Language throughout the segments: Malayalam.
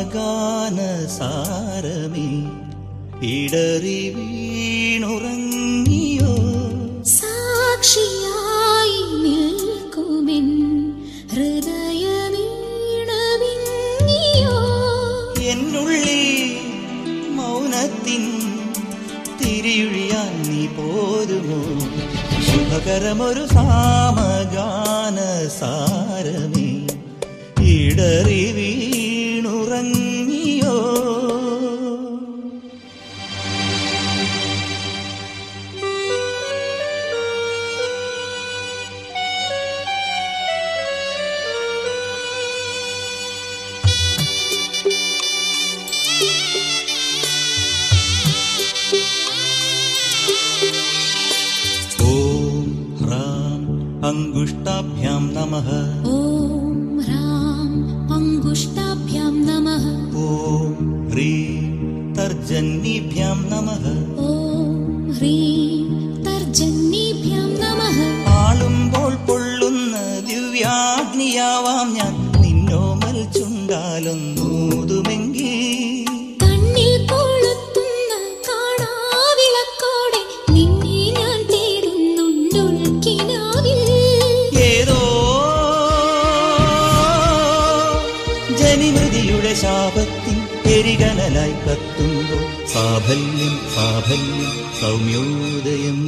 സാമഗാന സാരമേ ഇടറി വീണുറങ്ങിയോ സാക്ഷിയായി നിൽക്കുമെൻ ഹൃദയമീണവിങ്ങിയോ എന്നുള്ളിൽ മൗനത്തിൻ തിരിയൊഴിയാൻ നീ പോരുമോ ശുഭകരമൊരു സാമഗാന സാരമേ ഇടറി വീണുറങ്ങിയോ अंगुष्टाभ्यां नमः ॐ ह्रां अंगुष्टाभ्यां नमः ॐ ह्रीं तर्जन्नीभ्यां नमः ॐ ह्रीं तर्जन्नीभ्यां नमः ആളുമ്പോൾ പൊള്ളുന്ന ദിവ്യാഗ്നിയാവാം ഞാൻ നിന്നോമൽ ചുണ്ടാലൊന്നൂതുമെങ്കിൽ കണ്ണിൽ കൊളുത്തുന്ന കാണാവിളക്കോടെ നിന്നെ ഞാൻ തേടുന്നുണ്ടുൾക്കിനാവിൽ ഏതോ ജനിമൃതിയുടെ ശാപത്തിൻ എരികനലായി കത്തുമ്പോൾ സാഫല്യം സാഫല്യം സൗമ്യോദയം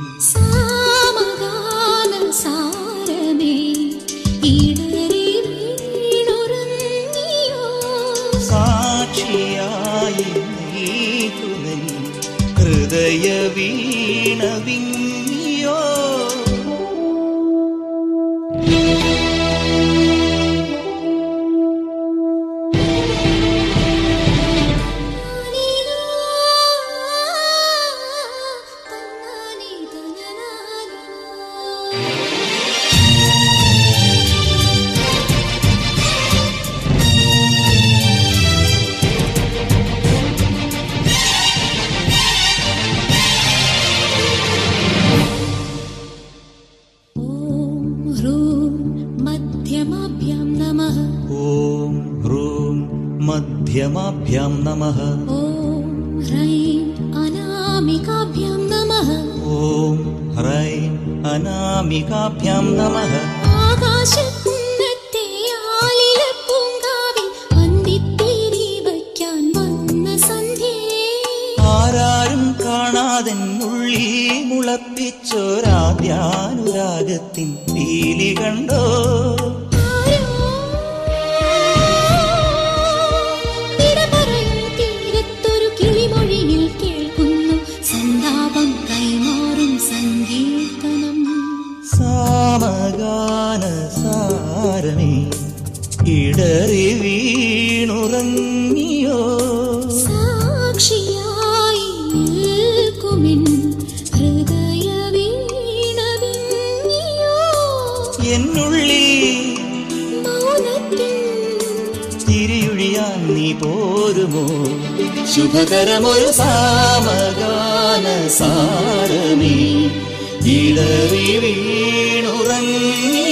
സാമഗാന സാരമേ ഇടറി വീണുറങ്ങിയോ സാക്ഷിയായി നീക്കുമെൻ ഹൃദയ വീണ വിങ്ങിയോ मध्यमाभ्यां नमः ॐ ह्रैं अनामिकाभ्यां नमः ॐ ह्रैं अनामिकाभ्यां नमः ആകാശകുന്നത്തെ ആലിലപ്പൂങ്കാവിൽ അന്തിത്തിരി വയ്ക്കാൻ വന്ന സന്ധ്യേ ആരാരും കാണാതെ ഉള്ളി മുളപ്പിച്ചൊരാദ്യാനുരാഗത്തിൻ പീലി കണ്ടോ സാമഗാന സാരമേ ഇടറി വീണുറങ്ങിയോ സാക്ഷിയായി നിൽക്കുമെൻ ഹൃദയ വീണവിങ്ങിയോ എന്നുള്ളിൽ മൗനത്തിൻ തിരിയൊഴിയാൻ നീ പോരുമോ ശുഭകരമൊരു സാമഗാന സാരമേ ഇടറി വീണുറങ്ങി